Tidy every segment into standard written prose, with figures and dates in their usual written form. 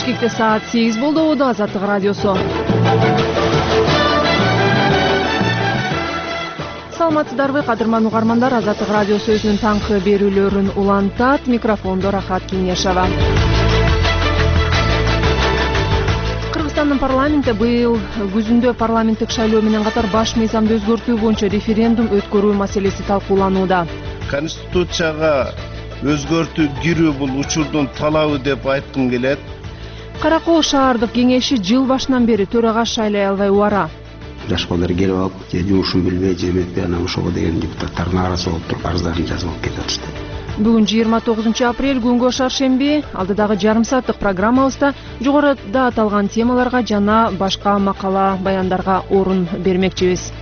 Бишкекте саат 8 болду. Азаттык радиосу. Саламатсыздарбы, кадырман угармандар. Азаттык радиосу өзүнүн таңкы берүүлөрүн улантат. Микрофондо Рахат Кеңешова. Кыргызстандын парламенти быйыл күзүндө парламенттик шайлоо менен катар баш мыйзамды өзгөртүү боюнча референдум өткөрүү маселеси талкууланууда. Конституцияга өзгөртүү кирүү бул учурдун талабы деп айткым келет. Каракол шаардык кеңеши жыл башынан бери төрага шайлай албай убара. Жаш балдар келип алып, жумушун билбей, жеметпей, анан ошого деген депутаттардын арасы болуп туруп, арыздарын жазып алып кетип атышты. Бүгүн 29 апрель күнгө шаршемби, алдыдагы жарым сааттык программабызда жогоруда аталган темаларга жана башка макала баяндарга орун бермекчибиз.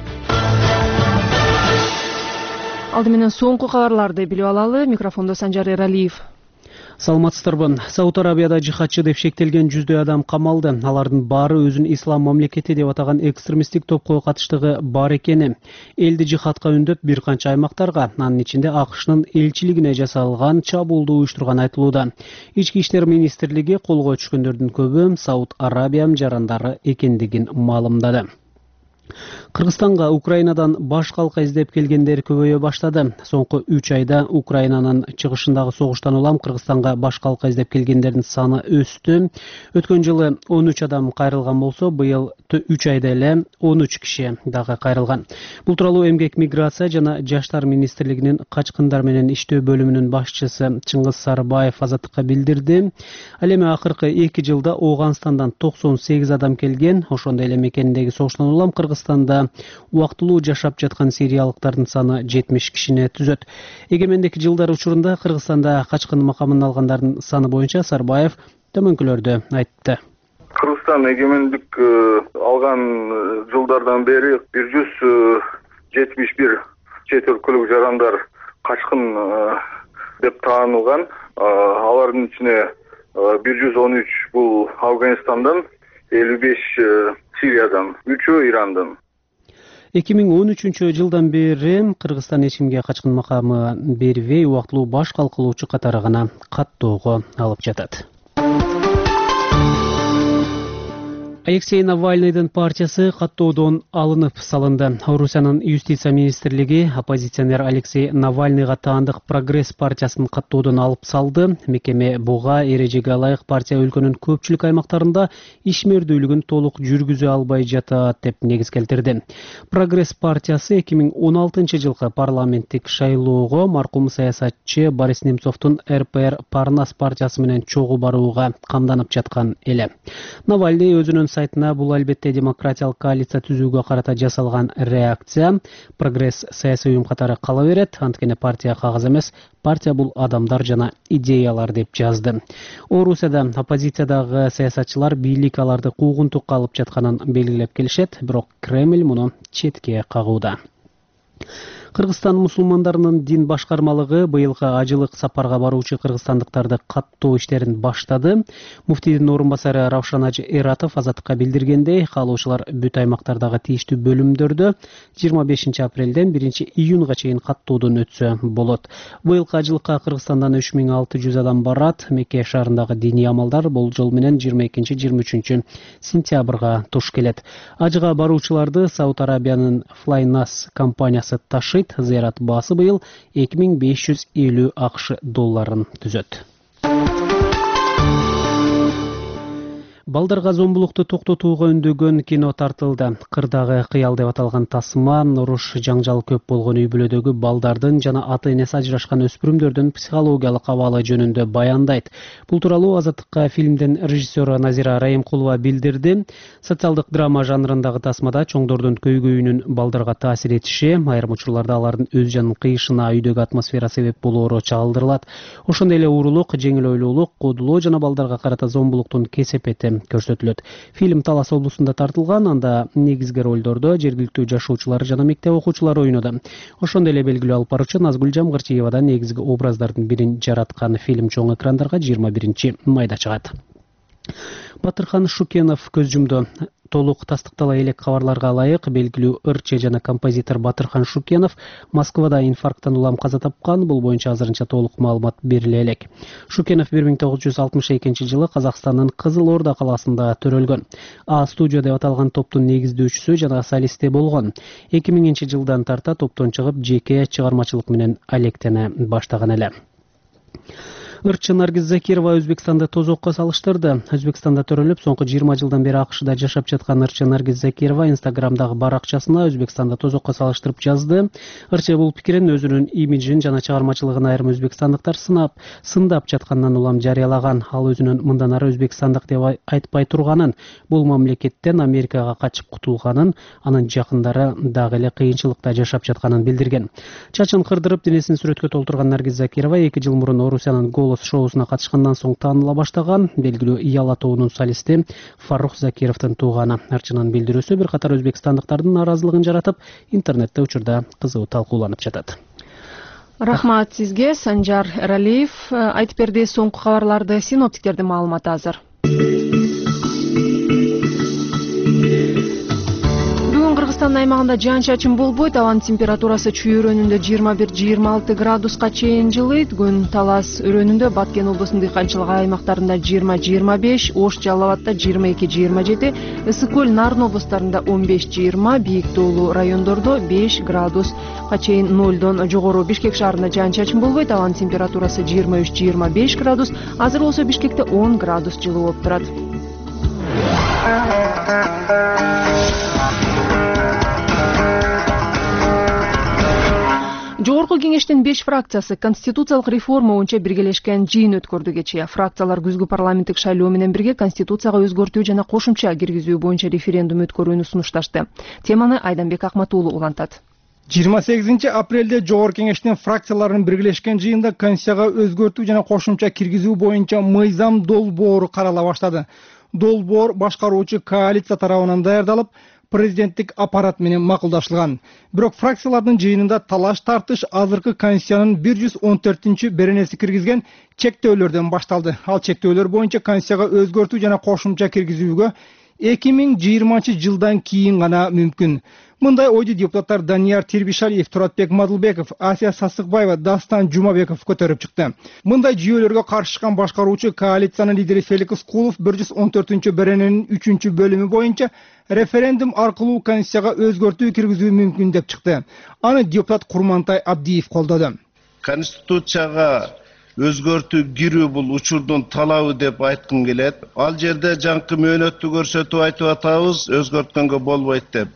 Алды менен соңку кабарларды билип алалы. Микрофондо Санжар Эралиев. Саламатсыздарбы. Сауд Арабияда жихадчы деп шектелген 100 адам камалды. Алардын баары өзүн ислам мамлекети деп атаган экстремисттик топко катыштыгы бар экени. Элди жихадка үндөп бир канча аймактарга, анын ичинде АКШнын элчилигине жасалган чабуулду уюштурган айтылууда. Ички иштер министрлиги колго түшкөндөрдүн көбү Сауд Арабия жарандары экендигин маалымдады. Кыргызстанга Украинадан баш калка издеп келгендер көбөйө баштады. Соңку 3 айда Украинанын чыгышындагы согуштан улам Кыргызстанга баш калка издеп келгендердин саны өстү. Өткөн жылы 13 адам кайрылган болсо, быйыл 3 айда эле 13 киши дагы кайрылган. Бул тууралуу Эмгек, миграция жана жаштар министрлигинин качкындар менен иштөө бөлүмүнүн башчысы Чыңгыз Сарбаев Азаттыкка билдирди. Ал эми акыркы 2 жылда Ооганстандан 98 адам келген. Ошондой эле мекениндеги согуштан улам Кыргызстанда убактылуу жашап жаткан сириялыктардын саны 70 кишини түзөт. Эгемендик жылдар учурунда Кыргызстанда качкын макамын алгандардын саны боюнча Сарбаев төмөнкүлөрдү айтты. Кыргызстан эгемендик алган жылдардан бери 171 чет өлкөлүк жарандар качкын деп таанылган. Алардын ичине 113 бул Афганистандан, 55 Сириядан, 3-ü Ирандан. 2013 жылдан бери Кыргызстан эч кимге качкын макамы бербей, убактылуу баш калкылоочу катары гана каттоого алып жатат. Алексей Навальныйдын партиясы каттоодон алынып салынды. Орусиянын юстиция министрлиги оппозиционер Алексей Навальныйга таандык Прогресс партиясын каттоодон алып салды. Мекеме буга эрежеге ылайык партия өлкөнүн көпчүлүк аймактарында ишмердүүлүгүн толук жүргүзө албай жатат деп негиз келтирди. Прогресс партиясы 2016 жылкы парламенттик шайлоого маркум саясатчы Борис Немцовдун РПР Парнас партиясы менен чогуу барууга камданып жаткан эле. Навальный өзүнүн сайтына бул албетте демократиялык коалиция түзүүгө карата жасалган реакция. Прогресс саясий уюм катары кала берет. Анткени партия кагаз эмес, партия бул адамдар жана идеялар деп жазды. Орусияда оппозициядагы саясатчылар бийлик аларды куугунтукка алып жатканын белгилеп келишет, бирок Кремль муну четке кагууда. Кыргызстан мусулмандарынын дин башкармалыгы быйылкы ажылык сапарга баруучу кыргызстандыктарды каттоо иштерин баштады. Муфтийдин орун басары Равшан Ажы Эратов Азаттыкка билдиргендей, каалоочулар бүт аймактардагы тийиштүү бөлүмдөрдө 25 апрелден 1 июнга чейин каттоодон өтсө болот. Быйылкы ажылыкка Кыргызстандан 3600 адам барат. Мекке шаарындагы диний амалдар болжол менен 22-23 сентябрга туш келет. Ажыга баруучуларды Сауд Арабиянын Flynas компаниясы ташыйт. Зыярат баасы быйыл 2550 АКШ долларын түзөт. Балдарга зомбулукту токтотууга үндөгөн кино тартылды. Кырдагы кыял деп аталган тасма уруш жаңжал көп болгон үй-бүлөдөгү балдардын жана ата-энеси ажырашкан өспүрүмдөрдүн психологиялык абалы жөнүндө баяндайт. Бул тууралуу Азаттыкка фильмдин режиссеру Назира Райымкулова билдирди. Социалдык драма жанрындагы тасмада чоңдордун көйгөйүнүн балдарга таасир этиши, айрым учурларда алардын өз жанын кыйышына үйдөгү атмосфера себеп болоору чагылдырылат. Ошондой эле уурулук, жеңил ойлуулук, кодулоо жана балдарга карата зомбулуктун кесепети көрсөтүлөт. Фильм Талас облусунда тартылган, анда негизги ролдордо жергиликтүү жашоочулар жана мектеп окуучулары ойноду. Ошондой эле белгилүү алып баруучу Назгүл Жамгырчиевадан негизги образдардын бирин жараткан фильм чоң экрандарга 21 майда чыгат. Батырхан Шукенов көз жумду. толук тастыктала элек кабарларга ылайык белгилүү ырчы жана композитор Батырхан Шукенов Москвада инфаркттан улам каза тапкан. Бул боюнча азырынча толук маалымат бериле элек. Шукенов 1962 жылы Казакстандын Кызыл Орда калаасында төрөлгөн. А-студия деп аталган топтун негиздөөчүсү жана солисти болгон. 2000 жылдан тарта топтон чыгып жеке чыгармачылык менен алектене баштаган эле. Ырчы Наргиз Закирова Өзбекстанды тозокко салыштырды. Өзбекстанда төрөлүп, соңку 20 жылдан бери АКШда жашап жаткан ырчы Наргиз Закирова Инстаграмдагы баракчасына Өзбекстанда тозокко салыштырып жазды. Ырчы бул пикирин өзүнүн имиджин жана чыгармачылыгын айрым өзбекстандыктар сындап жаткандан улам жарыялаган. Ал өзүнүн мындан ары өзбекстандык деп айтпай турганын, бул мамлекеттен Америкага качып кутулганын, анын жакындары дагы эле кыйынчылыкта жашап жатканын билдирген. Чачын кырдырып, денесин сүрөткө толтурган Наргиз Закирова 2 жыл мурун Орусиянын шоусуна катышкандан соң тааныла баштаган. Белгилүү Яла тобунун солисти Фарух Закировдун тууганы. Арчынын билдирүүсү бир катар өзбекстандыктардын нааразылыгын жаратып, интернетте учурда кызуу талкууланып жатат. Рахмат сизге, Санжар Эралиев. Айтып берди соңку кабарларды синоптиктердин маалыматы азыр. Кыргызстандын аймагында жаан-чачын болбойт, абанын температурасы чүй өрөөнүндө 21-26 градуска чейин жылыйт. Күн Талас өрөөнүндө, Баткен облусунун дыйканчылык аймактарында 20-25, Ош, Жалал Абадта 22-27, Ысык Көл, Нарын облустарында 15-20, бийик тоолуу райондордо 5 градуска чейин 0дон жогору. Бишкек шаарында жаан-чачын болбойт, абанын температурасы 23-25 градус. Азыр болсо Бишкекте 10 градус жылуу болуп турат. Жогорку кеңештин 5 фракциясы конституциялык реформа боюнча биргелешкен жыйын өткөрдү кечээ. Фракциялар күзгү парламенттик шайлоо менен бирге конституцияга өзгөртүү жана кошумча киргизүү боюнча референдум өткөрүүнү сунушташты. Теманы Айданбек Акматуулу улантат. 28 апрелде Жогорку кеңештин фракцияларынын биргелешкен жыйында конституцияга өзгөртүү жана кошумча киргизүү боюнча мыйзам долбоору карала баштады. Долбоор башкаруучу коалиция тарабынан даярдалып, президенттик аппарат менен макулдашылган. Бирок фракциялардын жыйынында талаш тартыш азыркы конституциянын 114-беренеси киргизген чектөөлөрдөн башталды. Ал чектөөлөр боюнча конституцияга өзгөртүү жана кошумча киргизүүгө 2020 жылдан кийин гана мүмкүн. Мындай ойду депутаттар Данияр Тирбишалиев, Туратбек Мадылбеков, Асия Сасыкбаева, Дастан Жумабеков көтөрүп чыкты. Мындай жүйөлөргө каршы чыккан башкаруучу коалициянын лидери Феликс Кулов 114-берененин 3-бөлүмү боюнча референдум аркылуу конституцияга өзгөртүү киргизүү мүмкүн деп чыкты. Аны депутат Курмантай Абдиев колдоду. Конституцияга өзгөртүү кирүү бул учурдун талабы деп айткым келет. Ал жерде жаңкы мөөнөттү көрсөтүп айтып атабыз, өзгөрткөнгө болбойт деп.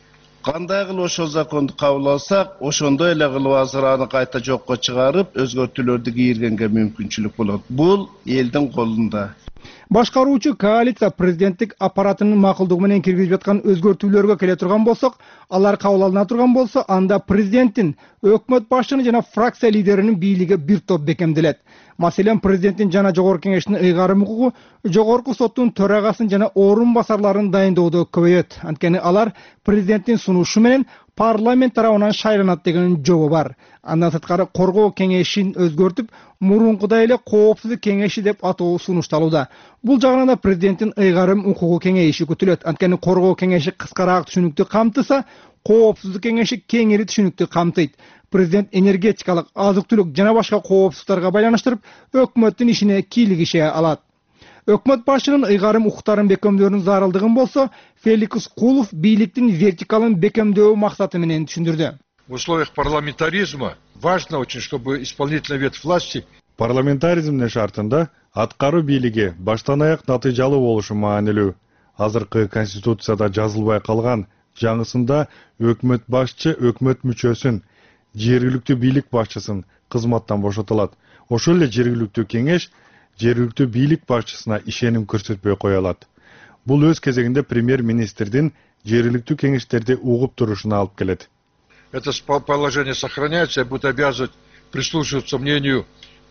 Кандай кылып ошол законду кабыл алсак, ошондой эле кылып азыр аны кайта жокко чыгарып, өзгөртүүлөрдү кийиргенге мүмкүнчүлүк болот. Бул элдин колунда. Башкаруучу коалиция президенттик аппаратынын макулдугу менен киргизип жаткан өзгөртүүлөргө келе турган болсок, алар кабыл алына турган болсо, анда президенттин, өкмөт башчынын жана фракция лидеринин бийлиги бир топ бекемделет. Маселен, президенттин жана Жогорку кеңештин ыйгарым укугу Жогорку соттун төрагасын жана орун басарларын дайындоодо көбөйөт. Анткени алар президенттин сунушу менен парламент тарабынан шайланат деген жобо бар. Андан сырткары коргоо кеңешин өзгөртүп, мурункудай эле коопсуздук кеңеши деп атоо сунушталууда. Бул жагынан да президенттин ыйгарым укугу кеңейиши күтүлөт. Анткени коргоо кеңеши кыскараак түшүнүктүү камтыса, коопсуздук кеңеши кеңири түшүнүктүү камтыйт. Президент энергетикалык, азык-түлүк жана башка коопсуздуктарга байланыштырып, өкмөттүн ишине кийлигише алат. Өкмөт башчынын ыйгарым укуктарын бекемдөөнүн зарылдыгын болсо, Феликс Кулов бийликтин вертикалын бекемдөө максаты менен түшүндүрдү. В условиях парламентаризма важно очень, чтобы исполнительная ветвь власти парламентаризмдин шартында аткаруу бийлиги баштан аяк натыйжалуу болушу маанилүү. Азыркы конституцияда жазылбай калган жаңысында өкмөт башчы өкмөт мүчөсүн, жергиликтүү бийлик башчысын кызматтан бошотулат. Ошол эле жергиликтүү кеңеш жергиликтүү бийлик башчысына ишеним көрсөтпөй кое алат. Бул өз кезегинде премьер-министрдин жергиликтүү кеңештерди угуп турушуна алып келет. Это положение сохраняется и будет обязывать прислушиваться мнению,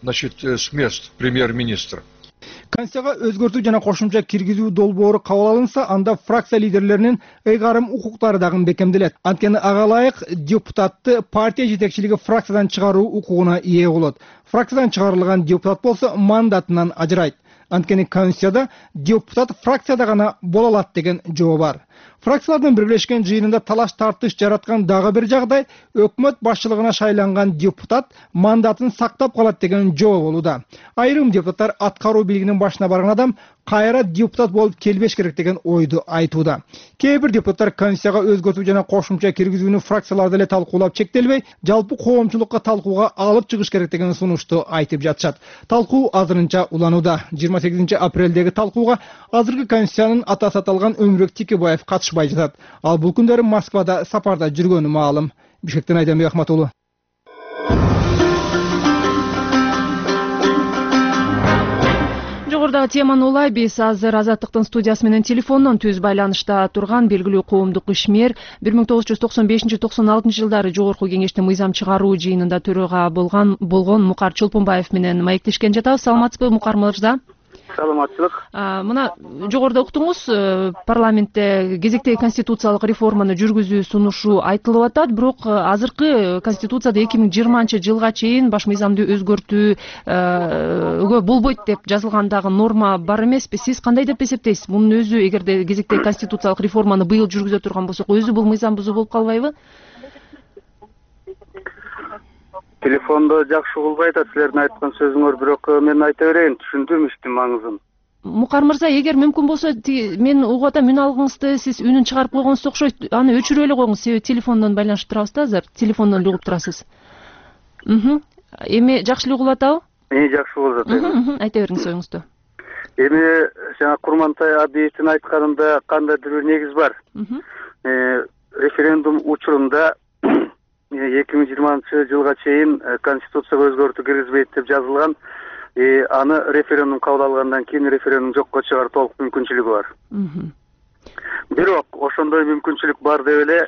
с мест премьер-министра. Конституцияга өзгөртүү жана кошумча киргизүү долбоору кабыл алынса, анда фракция лидерлеринин ыйгарым укуктары дагы бекемделет. Анткени ага ылайык депутатты партия жетекчилиги фракциядан чыгаруу укугуна ээ болот. Фракциядан чыгарылган депутат болсо мандатынан ажырайт. Анткени Конституцияда депутат фракцияда гана боло алат деген жобо бар. Фракциялардын бирлешкен жыйынында талаш тартыш жараткан дагы бир жагдай өкмөт башчылыгына шайланган депутат мандатын сактап калат деген жобо болууда. Айрым депутаттар аткаруу бийлигинин башына барган адам кайра депутат болуп келбеш керек деген ойду айтууда. Кээ бир депутаттар Конституцияга өзгөртүү жана кошумча киргизүүнү фракцияларда эле талкуулап чектелбей, жалпы коомчулукка талкууга алып чыгыш керек деген сунушту айтып жатышат. Талкуу азырынча уланууда. 28 апрелдеги талкууга азыркы Конституциянын атасы аталган Өмүрбек Текебаев катышпай жатат. Ал бул күндөрү Москвада сапарда жүргөнү маалым. Бишкектен Айданбек Ахматулу. Жогорудагы теманы улай биз азыр Азаттыктын студиясы менен телефондон түз байланышта турган белгилүү коомдук ишмер 1995-96 жылдары Жогорку Кеңештин мыйзам чыгаруу жыйынында төрага болгон Мукар Чолпонбаев менен маектешкен жатабыз. Саламатсызбы, Мукар мырза? Саламатчылык. Мына жогоруда уктуңуз, парламентте кезектеги конституциялык реформаны жүргүзүү сунушу айтылып атат, бирок азыркы конституцияда 2020 жылга чейин баш мыйзамды өзгөртүүгө болбойт деп жазылгандагы норма бар эмеспи? Сиз кандай деп эсептейсиз? Мунун өзү эгерде кезектеги конституциялык реформаны быйыл жүргүзө турган болсок, өзү бул мыйзам бузуу болуп калбайбы? Телефондо жакшы угулбай атат силердин айткан сөзүңөр, бирок мен айта берейин, түшүндүм иштин маңызын. Мукар мырза, эгер мүмкүн болсо, мен угуп атам, үн алгыңызды сиз үнүн чыгарып койгонуңуз окшойт. Аны өчүрүп эле коюңуз, себеби телефондон байланышып турабыз да азыр. Телефондон угуп турасыз. Эми жакшы эле угулуп атабы? Жакшы угулуп атат. Айта бериңиз оюңузду. Эми жана Курмантай Абиевдин айтканында кандайдыр бир негиз бар. Референдум учурунда 2020 жылга чейин конституцияга өзгөртүү киргизбейт деп жазылган. Аны референдум кабыл алгандан кийин референдум жокко чыгаруу толук мүмкүнчүлүгү бар. Бирок ошондой мүмкүнчүлүк бар деп эле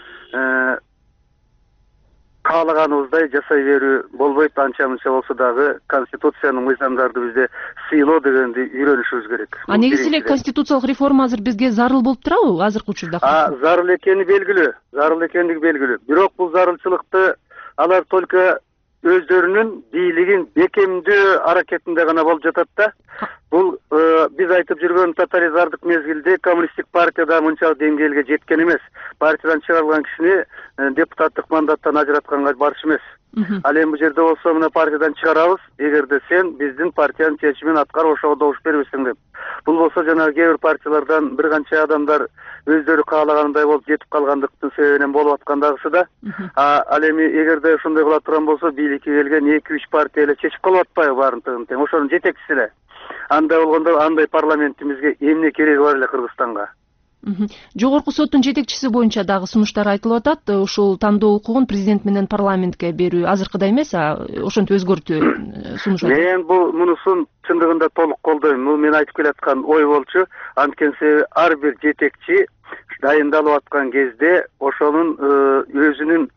каалаганыбыздай жасай берүү болбойт. Анча мынча болсо дагы конституциянын мыйзамдарды бизде сыйлоо дегенди үйрөнүшүбүз керек. Негизи эле конституциялык реформа азыр бизге зарыл болуп турабы азыркы учурда? Зарыл экени белгилүү. Зарыл экендиги белгилүү. Бирок бул зарылчылыкты алар только өздөрүнүн бийлигин бекемдөө аракетинде гана болуп жатат да. Бул биз айтып жүргөн тоталитардык мезгилде коммунисттик партияда мынчалык деңгээлге жеткен эмес. Партиядан чыгарылган кишини депутаттык мандаттан ажыратканга барчу эмес. Ал эми бул жерде болсо мына партиядан чыгарабыз, эгерде сен биздин партиянын чечимин аткарып ошого добуш бербесең деп. Бул болсо жана кээ бир партиялардан бир канча адамдар өздөрү каалагандай болуп жетип калгандыктын себебинен болуп аткандагысы да. Ал эми эгерде ошондой кыла турган болсо бийликке келген 2-3 партия эле чечип калып атпайбы баарын тең? Ошонун жетекчиси эле. Андай болгондо андай парламентибизге эмне кереги бар эле Кыргызстанга? Жогорку соттун жетекчиси боюнча дагы сунуштар айтылып атат. Ушул тандоо укугун президент менен парламентке берүү азыркыдай эмес, ошентип өзгөртүү сунуш. Мен бул мунусун чындыгында толук колдойм. Бул мен айтып келаткан ой болчу. Анткени ар бир жетекчи дайындалып аткан кезде ошонун өзүнүн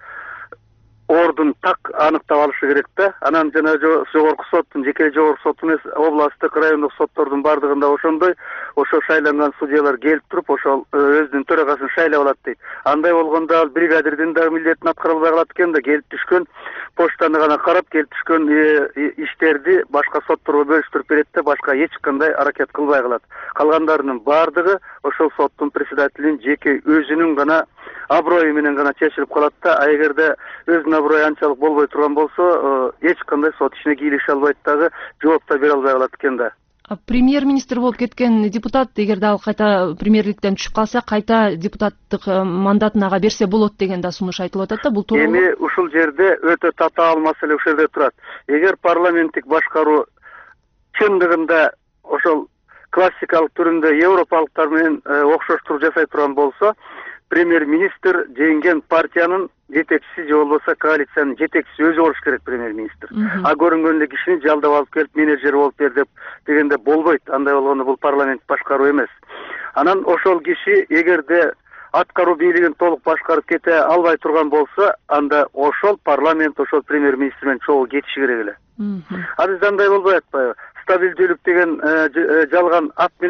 ордун так аныктап алышы керек да. Анан жана жогорку соттун, жеке жогорку соттун эмес, областтык, райондук соттордун бардыгында ошондой, ошо шайланган судьялар келип туруп, ошол өзүнүн төрагасын шайлап алат дейт. Андай болгондо ал бригадирдин да милдетин аткара албай калат экен да, келип түшкөн почтаны гана карап, келип түшкөн иштерди башка сотторго бөлүштүрүп берет да, башка эч кандай аракет кылбай калат. Калгандарынын бардыгы ошол соттун председателин жеке өзүнүн гана аброю менен гана чечилип калат да. А эгерде өзүнүн аброю анчалык болбой турган болсо, эч кандай сот ишине кийлеше албайт дагы, жооп да бере албай калат экен да. Премьер-министр болуп кеткен депутат, эгерде ал кайта премьерликтен түшүп калса, кайта депутаттык мандатын ага берсе болот деген да сунуш айтылып атат да. Бул туура. Эми ушул жерде өтө татаал маселе ушул жерде турат. Эгер парламенттик башкаруу чындыгында ошол классикалык түрүндө европалыктар менен окшоштуруп жасай турган болсо, премьер-министр жеңген партиянын жетекчиси же болбосо коалициянын жетекчиси өзү болуш керек премьер-министр. Көрүнгөн эле кишини жалдап алып келип менеджер болуп бер дегенде болбойт. Андай болгондо бул парламент башкаруу эмес. Анан ошол киши эгерде аткаруу бийлигин толук башкарып кете албай турган болсо, анда ошол парламент ошол премьер-министр менен чогуу кетиши керек эле. А бизде андай болбой атпайбы? Стабилдүүлүк деген жалган ат менен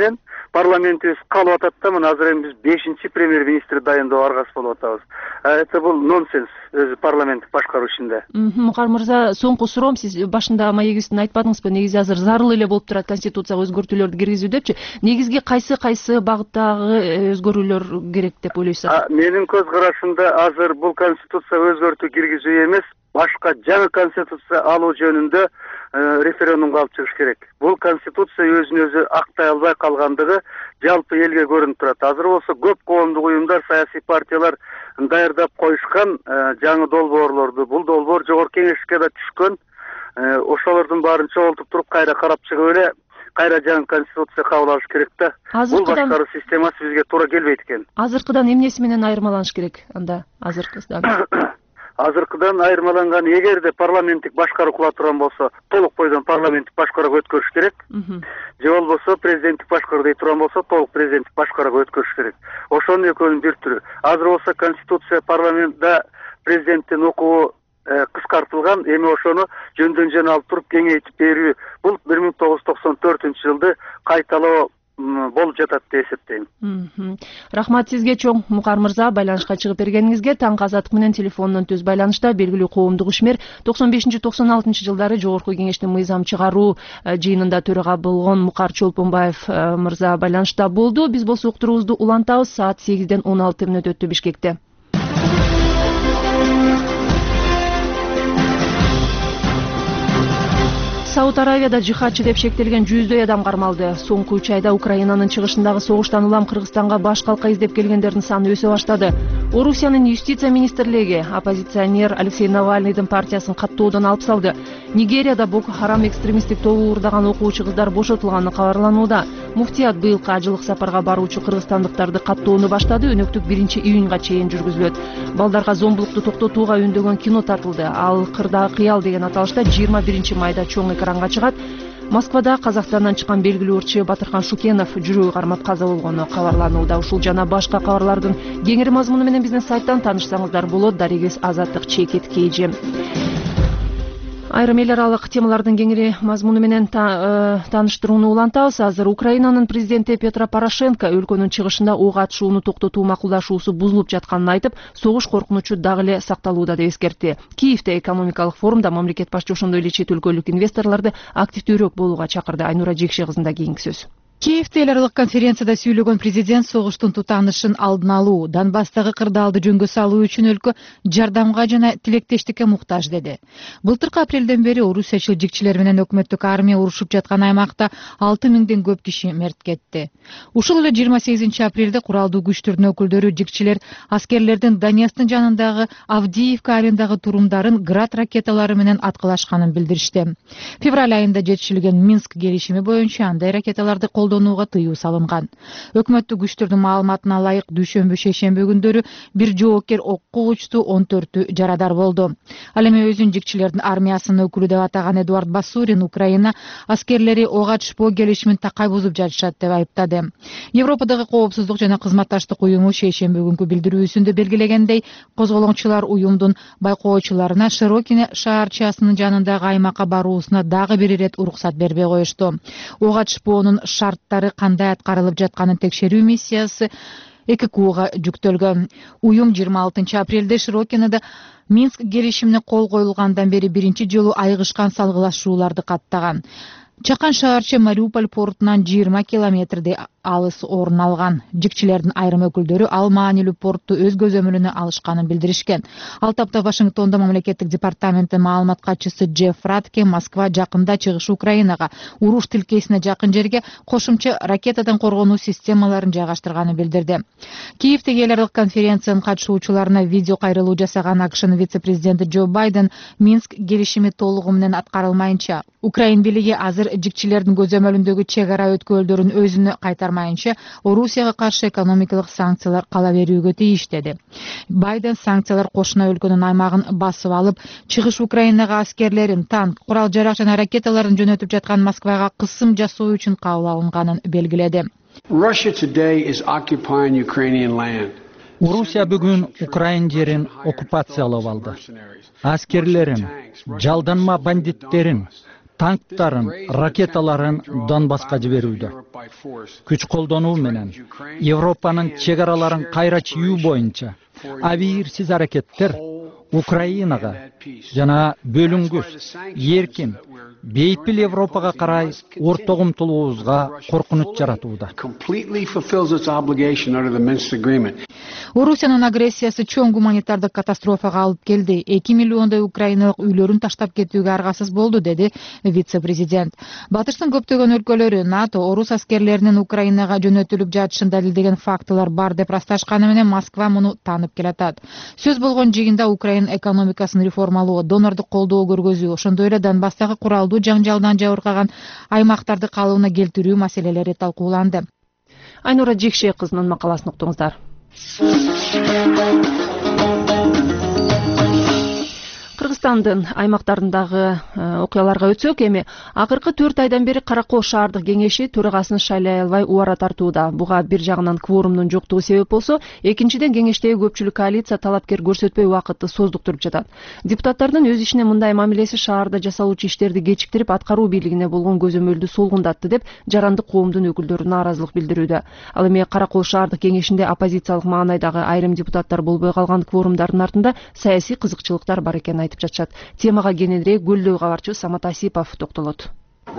парламентибиз калып атат да, мына азыр эми биз 5-чи премьер-министр дайындоо аргасы болуп атабыз. Это бул нонсенс өзү парламенттик башкаруу ишинде. Мукар мырза, соңку суроом, сиз башында маегибиздин айтпадыңызбы, негизи азыр зарыл эле болуп турат конституцияга өзгөртүүлөрдү киргизүү депчи. Негизги кайсы багыттагы өзгөрүүлөр керек деп ойлойсуз? Менин көз карашымда азыр бул конституцияга өзгөртүү киргизүү эмес, башка жаңы конституция алуу жөнүндө референдумга алып чыгыш керек. Бул конституция өзүн өзү актай албай калгандыгы жалпы элге көрүнүп турат. Азыр болсо көп коомдук уюмдар, саясий партиялар даярдап коюшкан жаңы долбоорлорду. Бул долбоор жогорку кеңешке да түшкөн. Ошолордун баарын чогултуп туруп кайра карап чыгып эле кайра жаңы конституция кабыл алыш керек да. Бул башкаруу системасы бизге туура келбейт экен. Азыркыдан эмнеси менен айырмаланыш керек анда? Азыркыдан айырмаланган, эгерде парламенттик башкаруу кыла турган болсо, толук бойдон парламенттик башкарууга өткөрүш керек. Же болбосо президенттик башкаруу дей турган болсо, толук президенттик башкарууга өткөрүш керек. Ошонун экөөнүн бир түрү. Азыр болсо конституция парламентте президенттин укугу кыскартылган, эми ошону жөндөн жөн алып туруп кеңейтип берүү. Бул 1994-жылды кайталоо болуп жатат деп эсептейм. Рахмат сизге чоң, Мукар мырза, байланышка чыгып бергениңизге. Таңкы Азаттык менен телефондон түз байланышта белгилүү коомдук ишмер 95-96 жылдары Жогорку кеңештин мыйзам чыгаруу жыйынында төрага болгон Мукар Чолпонбаев мырза байланышта болду. Биз болсо уктуруубузду улантабыз. Саат 8-ден 16 мүнөт өттү Бишкекте. Сауд Аравияда жихадчы деп шектелген 100дөй адам кармалды. Соңку 3 айда Украинанын чыгышындагы согуштан улам Кыргызстанга баш калка издеп келгендердин саны өсө баштады. Орусиянын юстиция министрлиги оппозиционер Алексей Навальныйдын партиясын каттоодон алып салды. Нигерияда Боко Харам экстремисттик тобу уурдаган окуучу кыздар бошотулганы кабарланууда. Муфтият быйылкы ажылык сапарга баруучу кыргызстандыктарды каттоону баштады. Өнөктүк 1-июнга чейин жүргүзүлөт. Балдарга зомбулукту токтотууга үндөгөн кино тартылды. Ал Кырдагы кыял деген аталышта 21-майда чоң экранга чыгат. Москвада Казакстандан чыккан белгилүү урчу Батырхан Шукенов жүрөгү кармап каза болгону кабарланууда. Ушул жана башка кабарлардын кеңири мазмуну менен биздин сайттан таанышсаңыздар болот. Дарегиз Азаттык чекит KG. Айрым эл аралык темалардын кеңири мазмуну менен тааныштырууну улантабыз. Азыр Украинанын президенти Петро Порошенко өлкөнүн чыгышында ок атышууну токтотуу макулдашуусу бузулуп жатканын айтып, согуш коркунучу дагы эле сакталууда деп эскертти. Киевде экономикалык форумда мамлекет башчы ошондой эле чет өлкөлүк инвесторлорду активдүүрөөк болууга чакырды. Айнура Жекше кызында кийинки сөз. Киевде эл аралык конференцияда сүйлөгөн президент согуштун тутанышын алдын алуу, Донбасстагы кырдаалды жөнгө салуу үчүн өлкө жардамга жана тилектештикке муктаж деди. Былтыркы апрелден бери орусиячыл жикчилер менен өкмөттүк армия урушуп жаткан аймакта 6000ден көп киши мерт кетти. Ушул эле 28 апрелде куралдуу күчтөрдүн өкүлдөрү жикчилер аскерлердин Донецктин жанындагы Авдиевка айылындагы турумдарын град ракеталары менен аткылашканын билдиришти. Февраль айында жетишилген Минск келишими боюнча андай ракеталарды колдонууга тыюу салынган. Өкмөттүк күчтөрдүн маалыматына ылайык дүйшөмбү шейшемби күндөрү бир жоокер окко учту, 14-ü жарадар болду. Ал эми өзүн жикчилердин армиясынын өкүлү деп атаган Эдуард Басурин Украина аскерлери ок атышпоо келишимин такай бузуп жатышат деп айыптады. Европадагы коопсуздук жана кызматташтык уюму шейшемби күнкү билдирүүсүндө белгилегендей, козголоңчулар уюмдун байкоочуларына Широкине шаарчасынын жанындагы аймакка баруусуна дагы бир ирет уруксат бербей коюшту. Ок атышпоонун шарттары кандай аткарылып жатканын текшерүү миссиясы ЭККУга жүктөлгөн. Уюм 26 апрелде Широкинеде Минск келишимине кол коюлгандан бери биринчи жолу айыгышкан салгылашууларды каттаган. Чакан шаарчы Мариуполь портунан 20 километрдей алыс орун алган. Жикчилердин айрым өкүлдөрү ал маанилүү портту өз көзөмөлүнө алышканын билдиришкен. Ал тапта Вашингтондо мамлекеттик департаменттин маалымат катчысы Джефф Фратке Москва жакында чыгыш Украинага уруш тилкесине жакын жерге кошумча ракетадан коргонуу системаларын жайгаштырганын билдирди. Киевдеги эл аралык конференциянын катышуучуларына видео кайрылуу жасаган АКШнын вице-президенти Джо Байден Минск келишими толугу менен аткарылмайынча, Украин бийлиги азыр жикчилердин көзөмөлүндөгү чек ара өткөлдөрүн өзүнө кайтармайынча Орусияга каршы экономикалык санкциялар кала берүүгө тийиш деди. Байден санкциялар кошуна өлкөнүн аймагын басып алып, чыгыш Украинага аскерлерин, танк, курал жарак жана ракеталарын жөнөтүп жаткан Москвага кысым жасоо үчүн кабыл алынганын белгиледи. Орусия бүгүн Украин жерин оккупациялап алды. Аскерлерин, жалданма бандиттерин, танктарын, ракеталарын Донбасска жиберүүдө. Күч колдонуу менен Европанын чек араларын кайра чийүү боюнча абийирсиз аракеттер Украинага жана бөлүнгүс, эркин, бейпил Европага карай ортого умтулуубузга коркунуч жаратууда. Орусиянын агрессиясы чоң гуманитардык катастрофага алып келди. 2 миллиондой украиналык үйлөрүн таштап кетүүгө аргасыз болду, деди вице-президент. Батыштын көптөгөн өлкөлөрү НАТО орус аскерлеринин Украинага жөнөтүлүп жатышын далилдеген фактылар бар деп ырасташканы менен Москва муну таанып келатат. Сөз болгон жыйында Украина экономикасын реформалоо, донордук колдоо көргөзүү, ошондой эле Донбасстагы куралдуу жаңжалдан жабыркаган аймактарды калыбына келтирүү маселелери талкууланды. Айнура Жекше кызынын макаласын уктуңуздар. Кыргызстандын аймактарындагы окуяларга өтсөк, эми акыркы 4 айдан бери Каракол шаардык кеңеши төрагасын шайлай албай убара тартууда. Буга бир жагынан кворумдун жоктугу себеп болсо, экинчиден кеңештеги көпчүлүк коалиция талапкер көрсөтпөй убакытты создуктуруп жатат. Депутаттардын өз ишине мындай мамилеси шаарда жасалуучу иштерди кечиктирип, аткаруу бийлигине болгон көзөмөлдү сулгундатты деп жарандык коомдун өкүлдөрү нааразылык билдирүүдө. Ал эми Каракол шаардык кеңешинде оппозициялык маанайдагы айрым депутаттар болбой калган кворумдардын артында саясий кызыкчылыктар бар экенин айтып жатышат. Темага кененирээк Гүлдөө кабарчы Самат Асипов токтолот.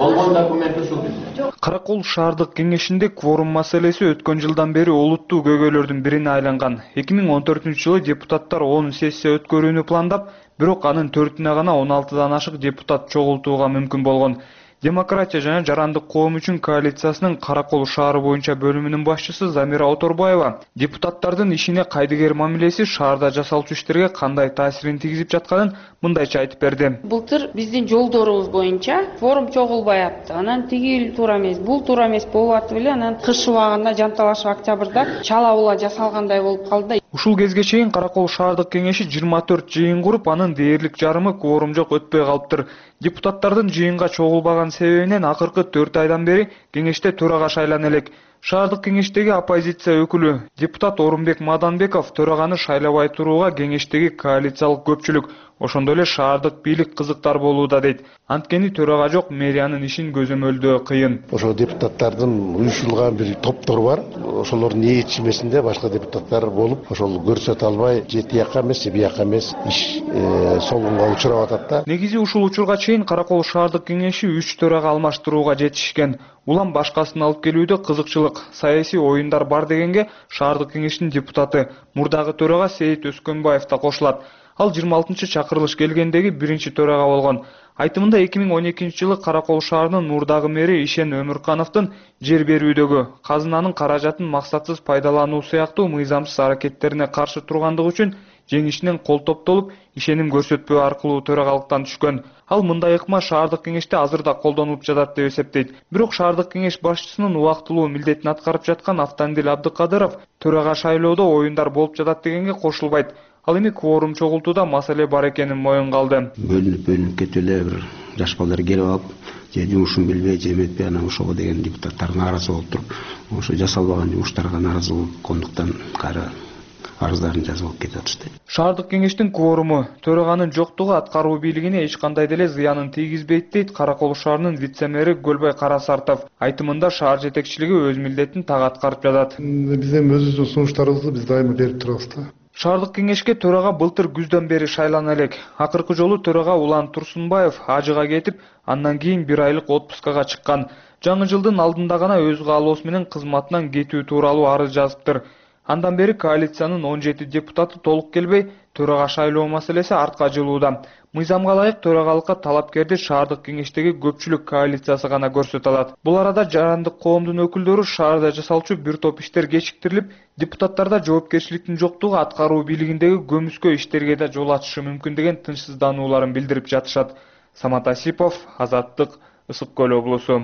Каракол шаардык кеңешинде кворум маселеси өткөн жылдан бери олуттуу көйгөйлөрдүн бирине айланган. 2014-жылы депутаттар 10 сессия өткөрүүнү пландап, бирок анын 4-үнө гана 16дан ашык депутат чогултууга мүмкүн болгон. Демократия жана жарандык коом үчүн коалициясынын Каракол шаары боюнча бөлүмүнүн башчысы Замира Оторбаева депутаттардын ишине кайдыгер мамилеси шаарда жасалчу иштерге кандай таасирин тийгизип жатканын мындайча айтып берди. Былтыр биздин жолдорубуз боюнча кворум чогулбай атты. Анан тиги туура эмес, бул туура эмес болуп атты беле. Анан кыш убагында жанталашып октябрда чала жасалгандай болуп калды. Ушул кезге чейин Каракол шаардык кеңеши 24 жыйын куруп, анын дээрлик жарымы кворум жок өтпөй калыптыр. Депутаттардын жыйынга чогулбаган себебинен акыркы 4 айдан бери кеңеште төрага шайлана элек. Шаардык кеңештеги оппозиция өкүлү депутат Орунбек Маданбеков төраганы шайлабай турууга кеңештеги коалициялык көпчүлүк, ошондой эле шаардык бийлик кызыктар болууда дейт. Анткени төрага жок, мэриянын ишин көзөмөлдөө кыйын. Ошо депутаттардын уюшулган бир топтор бар. Ошолордун ээрчимесинде башка депутаттар болуп, ошол көрсөтө албай, же тияка эмес, же бияка эмес иш солгунга учурап атат да. Негизи ушул учурга чейин Каракол шаардык кеңеши 3 төрага алмаштырууга жетишкен. Улам башкасын алып келүүдө кызыкчылык, саясий оюндар бар дегенге шаардык кеңештин депутаты мурдагы төрага Сейит Өскөнбаев да кошулат. Ал 26-чакырылыш келгендеги биринчи төрага болгон. Айтымында 2012-жылы Каракол шаарынын мурдагы мэри Ишен Өмүркановдун жер берүүдөгү казынанын каражатын максатсыз пайдалануу сыяктуу мыйзамсыз аракеттерине каршы тургандыгы үчүн жеңишинен кол топтолуп, ишеним көрсөтпөө аркылуу төрагалыктан түшкөн. Ал мындай ыкма шаардык кеңеште азыр да колдонулуп жатат деп эсептейт. Бирок шаардык кеңеш башчысынын убактылуу милдетин аткарып жаткан Автандил Абдыкадыров төрага шайлоодо оюндар болуп жатат дегенге кошулбайт. Ал эми кворум чогултууда маселе бар экенин моюнга алды. Бөлүнүп кетип эле бир жаш балдар келип алып, же жумушун билбей, же эметпей, анан ошого деген депутаттар нааразы болуп туруп, ошо жасалбаган жумуштарга нааразы болгондуктан кайра арыздарын жазып алып кетип атышты. Шаардык кеңештин кворуму төраганын жоктугу аткаруу бийлигине эч кандай деле зыянын тийгизбейт дейт Каракол шаарынын вице-мэри Көлбай Карасартов. Айтымында шаар жетекчилиги өз милдетин так аткарып жатат. Биз эми өзүбүздүн сунуштарыбызды биз дайыма берип турабыз да. Шаардык кеңешке төрага былтыр күздөн бери шайлана элек. Акыркы жолу төрага Улан Турсунбаев ажыга кетип, андан кийин 1 айлык отпускага чыккан. Жаңы жылдын алдында гана өз каалоосу менен кызматынан кетүү тууралуу арыз жазыптыр. Андан бери коалициянын 17 депутаты толук келбей, төрага шайлоо маселеси артка жылууда. Мыйзамга ылайык төрагалыкка талапкерди шаардык кеңештеги көпчүлүк коалициясы гана көрсөтө алат. Бул арада жарандык коомдун өкүлдөрү шаарда жасалчу бир топ иштер кечиктирилип, депутаттарда жоопкерчиликтин жоктугу аткаруу бийлигиндеги көмүскө иштерге да жол ачышы мүмкүн деген тынчсызданууларын билдирип жатышат. Самат Асипов, Азаттык, Ысык Көл облусу.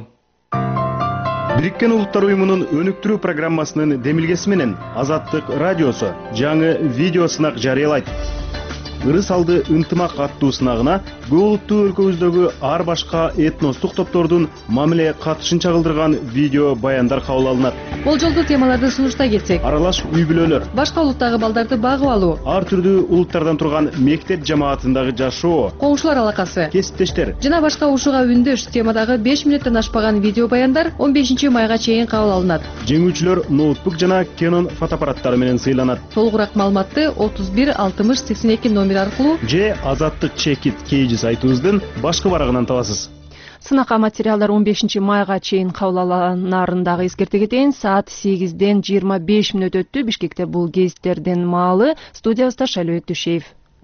Бириккен Улуттар уюмунун өнүктүрүү программасынын демилгеси менен Азаттык радиосу жаңы видео сынак жарыялайт. ырыс алды ынтымак аттуу сынагына көп улуттуу өлкөбүздөгү ар башка этностук топтордун мамиле катышын чагылдырган видео баяндар кабыл алынат. Болжолдуу темаларды сунуштай кетсек, аралаш үй бүлөлөр, башка улуттагы балдарды багып алуу, ар түрдүү улуттардан турган мектеп жамаатындагы жашоо, коңшулар алакасы, кесиптештер жана башка ушуга үндөш темадагы 5 мүнөттөн ашпаган видео баяндар 15 майга чейин кабыл алынат. Жеңүүчүлөр ноутбук жана Canon фотоаппараттары менен сыйланат. Толугураак маалыматты 31 60 82 номер аркылуу же Азаттык Чекит KG сайтыбыздын башкы барагынан табасыз. Сынакка материалдар 15 майга чейин кабыл алынарын дагы эскерте кетейин. Саат 8ден 25 мүнөт өттү. Бишкекте бул гезиттердин маалы. Студиябызда Шайлообек Түшеев.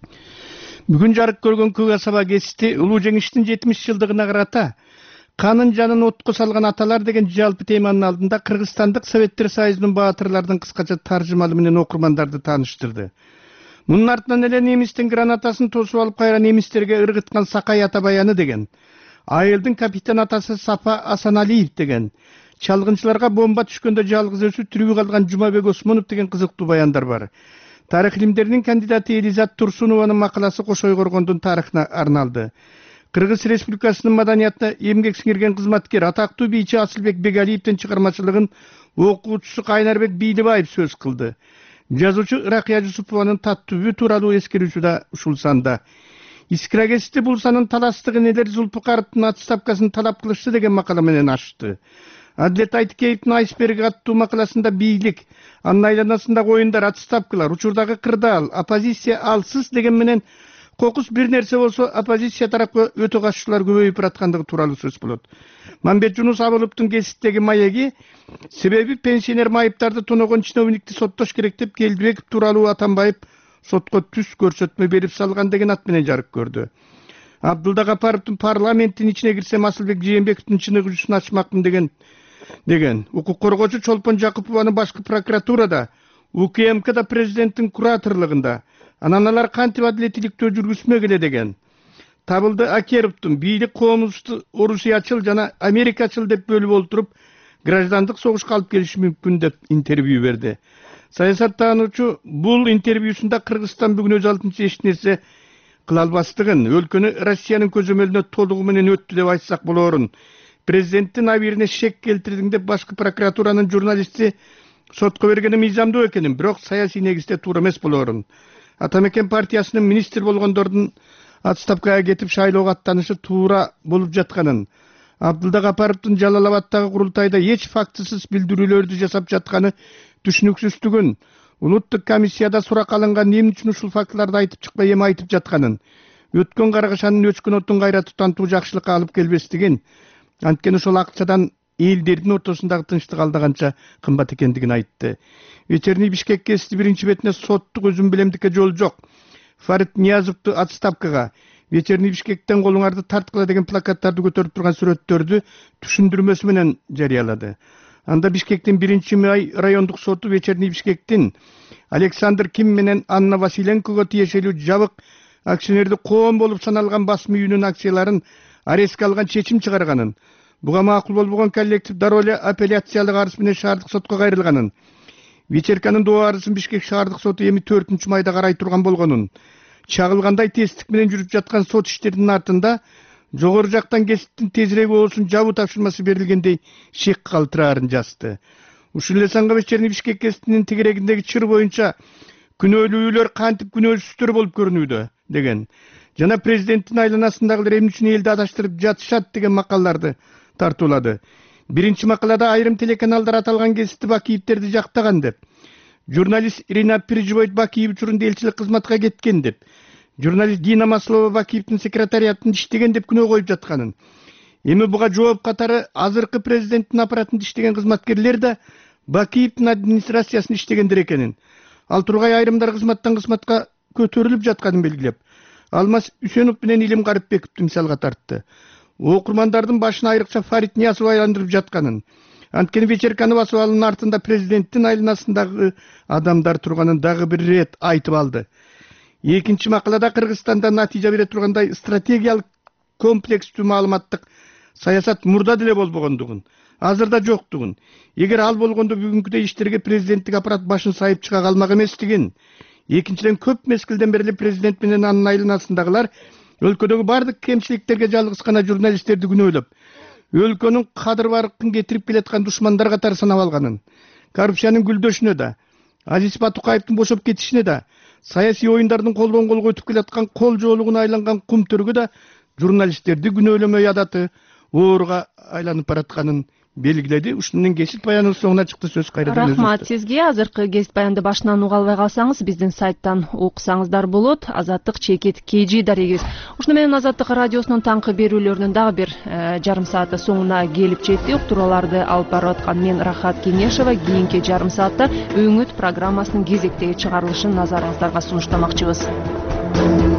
Бүгүн жарык көргөн Көк Асаба гезити улуу жеңиштин 70 жылдыгына карата канын жанын отко салган аталар деген жалпы теманын алдында Кыргызстандык Советтер Союзунун баатырлардын кыскача таржымалы менен окурмандарды тааныштырды. Мунун артынан эле немистин гранатасын тосуп алып кайра немистерге ыргыткан Сакай ата баяны деген, айылдын капитан атасы Сапа Асаналиев деген, чалгынчыларга бомба түшкөндө жалгыз өзү тирүү калган Жумабек Осмонов деген кызыктуу баяндар бар. Тарых илимдеринин кандидаты Элизат Турсунованын макаласы Кошой Коргондун тарыхына арналды. Кыргыз Республикасынын маданиятына эмгек сиңирген кызматкер атактуу бийчи Асылбек Бегалиевдин чыгармачылыгын окуучусу Кайнарбек Бийлибаев сөз кылды. Жазуучу Ыракыя Жусупованын таттүбү тууралуу эскерүүсү да ушул санда. Искра гезити бул санын таластыгын элер Зулпукаровдун отставкасын талап кылышты деген макала менен ачты. Адилет Айтыкеевдин Айсберг аттуу макаласында бийлик, анын айланасындагы оюндар, отставкалар, учурдагы кырдаал, оппозиция алсыз деген менен кокус бир нерсе болсо оппозиция тарапка өтө катышуулар көбөйүп бараткандыгы тууралуу сөз болот. Мамбет Жунус Абыловдун гезиттеги маеги себеби пенсионер майыптарды тоногон чиновникти соттош керек деп Келдибеков тууралуу Атамбаев сотко түз көрсөтмө берип салган деген ат менен жарык көрдү. Абдулда Гапаровдун парламенттин ичине кирсем Асылбек Жээнбековдун чыныгуучусун ачмакмын деген укук коргоочу Чолпон Жакупованын башкы прокуратурада, УКМКда президенттин кураторлугунда, анан алар кантип адилеттүүлүктү жүргүзмөгүлө деген. Табылды Акеровдун бийлик коомубузду орусиячыл жана америкачыл деп бөлүп олтуруп, граждандык согушка алып келиши мүмкүн деп интервью берди. Саясаттануучу бул интервьюсунда Кыргызстан бүгүн өз алдынча эч нерсе кыла албастыгын, өлкөнү Россиянын көзөмөлүнө толугу менен өттү деп айтсак болорун, президенттин абийирине шек келтирдиң деп башкы прокуратуранын журналисти сотко бергени мыйзамдуу экенин, бирок саясий негизде туура эмес болорун. Атамекен партиясынын министр болгондордун отставкага кетип шайлоого аттанышы туура болуп жатканын, Абдулда Гапаровдун Жалал-Абадтагы курултайда эч фактысыз билдирүүлөрдү жасап жатканы түшүнүксүздүгүн, улуттук комиссияда сурак алынган эмне үчүн ушул фактыларды айтып чыкпай эми айтып жатканын, өткөн каргашанын өчкөн отун кайра тутантуу жакшылыкка алып келбестигин, анткени ошол акчадан элдердин ортосундагы тынчтык алдаганча кымбат экендигин айтты. Вечерний Бишкек гезити биринчи бетине соттук өзүм билемдикке жол жок, Фарид Ниязовду отставкага, Вечерний Бишкектен колуңарды тарткыла деген плакаттарды көтөрүп турган сүрөттөрдү түшүндүрмөсү менен жарыялады. Анда Бишкектин 1-май райондук соту Вечерний Бишкектин Александр Ким менен Анна Василенкого тиешелүү жабык акционерди коом болуп саналган басма үйүнүн акцияларын арестке алган чечим чыгарганын, буга макул болбогон коллектив дароо эле апелляциялык арыз менен шаардык сотко кайрылганын, Вечерканын доо арызын Бишкек шаардык соту эми 4-майда карай турган болгонун, чагылгандай тесттик менен жүрүп жаткан сот иштеринин артында жогору жактан гезиттин тезирээк болуусун жабуу тапшырмасы берилгендей шек калтыраарын жазды. Ушул эле санга Вечерний Бишкек гезитинин тегерегиндеги чыр боюнча күнөөлүүлөр кантип күнөөсүздөр болуп көрүнүүдө деген жана президенттин айланасындагылар эмне үчүн элди адаштырып жатышат деген макалаларды тартуулады. Биринчи макалада айрым телеканалдар аталган гезитти Бакиевтерди жактаган деп, журналист Ирина Приживойт Бакиев учурунда элчилик кызматка кеткен деп, журналист Дина Маслова Бакиевдин секретариятында иштеген деп күнөө коюп жатканын. Эми буга жооп катары азыркы президенттин аппаратында иштеген кызматкерлер да Бакиевдин администрациясында иштегендер экенин, ал тургай айрымдар кызматтан кызматка көтөрүлүп жатканын белгилеп, Алмаз Үсөнов менен Илим Карипбековду мисалга тартты. Окурмандардын башына айрыкча Фарид Ниязов айландырып жатканын, анткени Вечерканы басып алуунун артында президенттин айланасындагы адамдар турганын дагы бир рет айтып алды. Экинчи макалада Кыргызстанда натыйжа бере тургандай стратегиялык комплекстүү маалыматтык саясат мурда деле болбогондугун, азырда жоктугун, эгер ал болгондо бүгүнкүдөй иштерге президенттик аппарат башын сайып чыга калмак эместигин, экинчиден көп мезгилден бери президент менен анын айланасындагылар өлкөдөгү бардык кемчиликтерге жалгыз гана журналисттерди күнөөлөп, өлкөнүн кадыр баркын кетирип келаткан душмандар катары санап алганын, коррупциянын гүлдөшүнө да, Азиз Батукаевдин бошоп кетишине да, саясий оюндардын колдон колго өтүп келаткан кол жоолугуна айланган кумтөргө да журналисттерди күнөөлөмөй адаты ооруга айланып баратканын белгиледи. Ушунун кесип баяныбыз соңуна чыкты. Сөз кайрадан өзүңүздө. Рахмат сизге. Азыркы кесип баянды башынан уга албай калсаңыз, биздин сайттан окусаңыздар болот. Азаттык чекит KG дарегибиз. Ушуну менен Азаттык радиосунун таңкы берүүлөрүнүн дагы бир жарым сааты соңуна келип жетти. Уктурууларды алып барып аткан мен Рахат Кеңешова. Кийинки жарым саатта Өңүт программасынын кезектеги чыгарылышын назарыңыздарга сунуштамакчыбыз.